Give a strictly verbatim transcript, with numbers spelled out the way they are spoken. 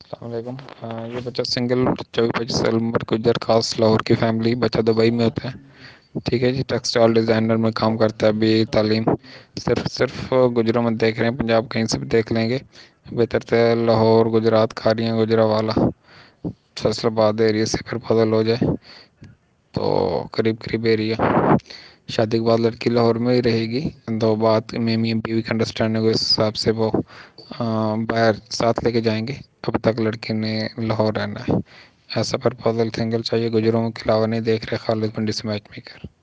अस्सलामुअलैकुम। हाँ, ये बच्चा सिंगल चौबीस पच्चीस साल उम्र, गुजर खास, लाहौर की फैमिली। बच्चा दुबई में होता है। ठीक है जी। टेक्सटाइल डिज़ाइनर में काम करता है। बी तालीम सिर्फ सिर्फ गुजरों में देख रहे हैं, पंजाब कहीं से भी देख लेंगे। बेहतर तो लाहौर, गुजरात, खारियाँ, गुजरावाला, फैसलाबाद एरिया से फिर बदल हो जाए तो करीब करीब एरिया। शादी के बाद लड़की लाहौर में ही रहेगी। दो बात में मियाँ बीवी का अंडरस्टैंडिंग, उस हिसाब से वो अ, बाहर साथ लेके जाएंगे। अब तक लड़की ने लाहौर रहना है। ऐसा प्रपोजल सिंगल चाहिए, गुजरों के अलावा नहीं देख रहे। खालिद मंडी से मैच मेकर।